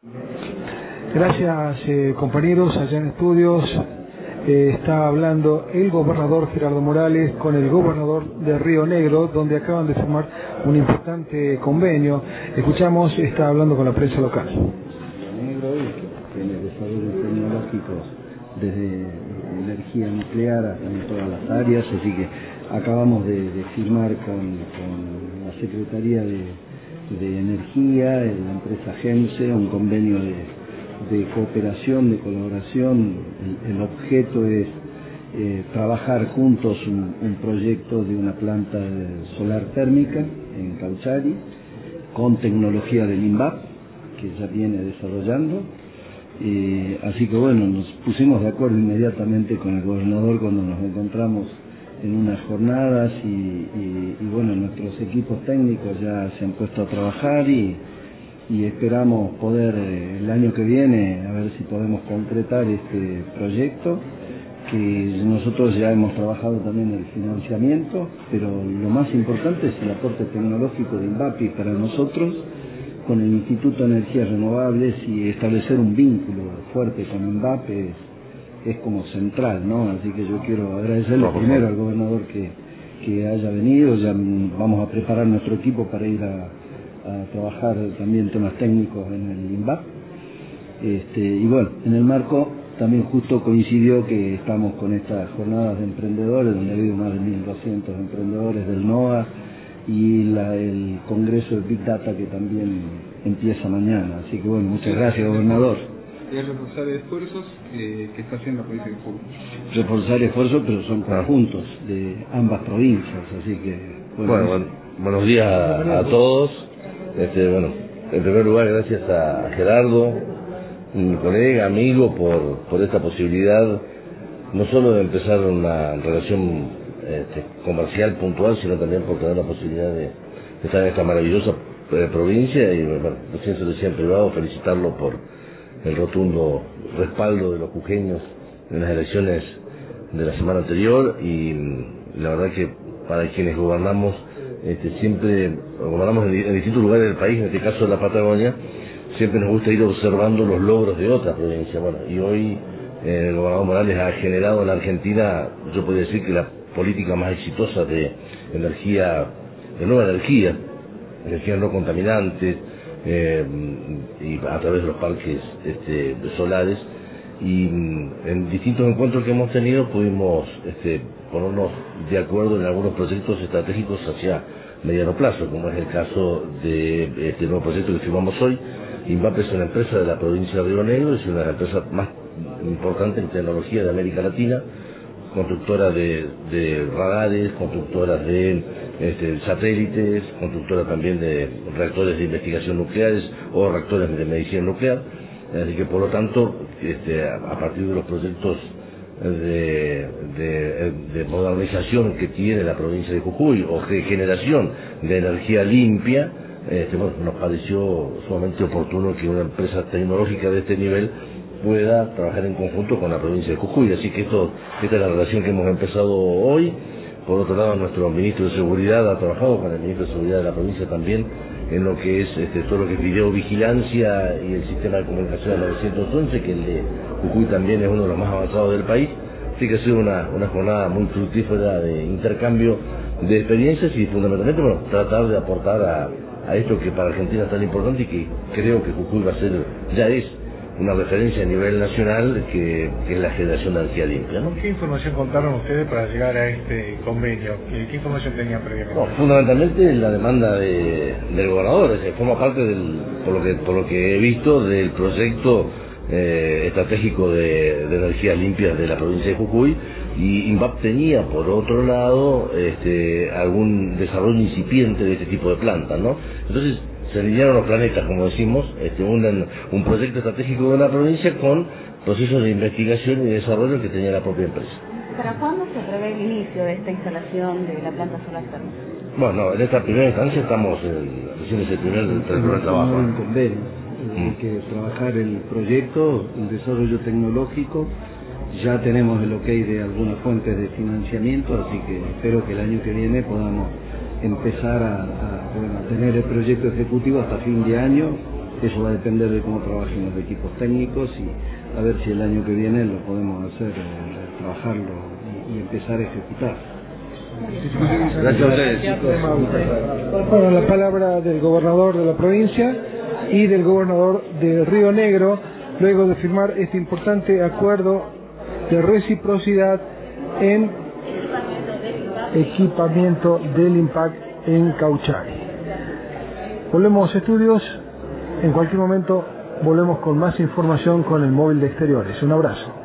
Gracias, compañeros, allá en estudios. Está hablando el gobernador Gerardo Morales con el gobernador de Río Negro, donde acaban de firmar un importante convenio. Escuchamos, está hablando con la prensa local. Río Negro, que tiene desarrollos tecnológicos desde energía nuclear hasta en todas las áreas, así que acabamos de firmar con la Secretaría de Energía, la empresa GEMSE, un convenio de cooperación, de colaboración. El objeto es trabajar juntos un proyecto de una planta solar térmica en Cauchari con tecnología del INVAP que ya viene desarrollando. Así que bueno, nos pusimos de acuerdo inmediatamente con el gobernador cuando nos encontramos en unas jornadas y bueno, nuestros equipos técnicos ya se han puesto a trabajar y esperamos poder el año que viene a ver si podemos concretar este proyecto, que nosotros ya hemos trabajado también en el financiamiento, pero lo más importante es el aporte tecnológico de INVAPI para nosotros con el Instituto de Energías Renovables, y establecer un vínculo fuerte con INVAPI es como central, ¿no? Así que yo quiero agradecerle primero al gobernador que haya venido. Ya vamos a preparar nuestro equipo para ir a trabajar también temas técnicos en el INVAP. Y bueno, en el marco también justo coincidió que estamos con estas jornadas de emprendedores, donde ha habido más de 1.200 emprendedores del NOA, y el Congreso de Big Data, que también empieza mañana. Así que bueno, muchas gracias, gobernador. Es reforzar esfuerzos que está haciendo la provincia de Jujuy. Reforzar esfuerzos, pero son conjuntos de ambas provincias, así que... Bueno, buenos días a todos. Bueno, en primer lugar, gracias a Gerardo, mi colega, amigo, por esta posibilidad, no solo de empezar una relación comercial puntual, sino también por tener la posibilidad de estar en esta maravillosa provincia. Y bueno, recién se lo decía en privado, felicitarlo por el rotundo respaldo de los jujeños en las elecciones de la semana anterior. Y la verdad que para quienes gobernamos, siempre gobernamos en distintos lugares del país, en este caso de la Patagonia, siempre nos gusta ir observando los logros de otras provincias. Bueno, y hoy el gobernador Morales ha generado en la Argentina, yo podría decir que la política más exitosa de energía, de nueva energía no contaminantes, y a través de los parques solares. Y en distintos encuentros que hemos tenido pudimos ponernos de acuerdo en algunos proyectos estratégicos hacia mediano plazo, como es el caso de este nuevo proyecto que firmamos hoy. INVAP es una empresa de la provincia de Río Negro, es una de las empresas más importantes en tecnología de América Latina, constructora de radares, constructora de satélites, constructora también de reactores de investigación nucleares o reactores de medicina nuclear. Así que por lo tanto, a partir de los proyectos de modernización que tiene la provincia de Jujuy o de generación de energía limpia, bueno, nos pareció sumamente oportuno que una empresa tecnológica de este nivel pueda trabajar en conjunto con la provincia de Jujuy. Así que esta es la relación que hemos empezado hoy. Por otro lado, nuestro ministro de Seguridad ha trabajado con el ministro de Seguridad de la provincia también en lo que es todo lo que es videovigilancia y el sistema de comunicación 911, que el de Jujuy también es uno de los más avanzados del país. Así que ha sido una jornada muy fructífera de intercambio de experiencias y fundamentalmente, bueno, tratar de aportar a esto que para Argentina es tan importante y que creo que Jujuy va a ser, ya es una referencia a nivel nacional, que es la generación de energía limpia, ¿no? ¿Qué información contaron ustedes para llegar a este convenio? ¿Qué información tenían previamente? No, fundamentalmente la demanda del gobernador, forma parte por lo que he visto, del proyecto estratégico de energías limpias de la provincia de Jujuy. Y INVAP tenía, por otro lado, algún desarrollo incipiente de este tipo de plantas, ¿no? Entonces se alinearon los planetas, como decimos, un proyecto estratégico de la provincia con procesos de investigación y desarrollo que tenía la propia empresa. ¿Para cuándo se prevé el inicio de esta instalación de la planta solar térmica? Bueno, en esta primera instancia estamos recién es el primer trabajo. Hay que trabajar el proyecto, el desarrollo tecnológico. Ya tenemos el ok de algunas fuentes de financiamiento, así que espero que el año que viene podamos empezar a tener el proyecto ejecutivo hasta fin de año Eso va a depender de cómo trabajen los equipos técnicos y a ver si el año que viene lo podemos hacer, trabajarlo y empezar a ejecutar. Gracias a ustedes, chicos. Bueno, la palabra del gobernador de la provincia y del gobernador de Río Negro, luego de firmar este importante acuerdo de reciprocidad en equipamiento del IMPAC en Cauchari. Volvemos a estudios, en cualquier momento volvemos con más información con el móvil de exteriores. Un abrazo.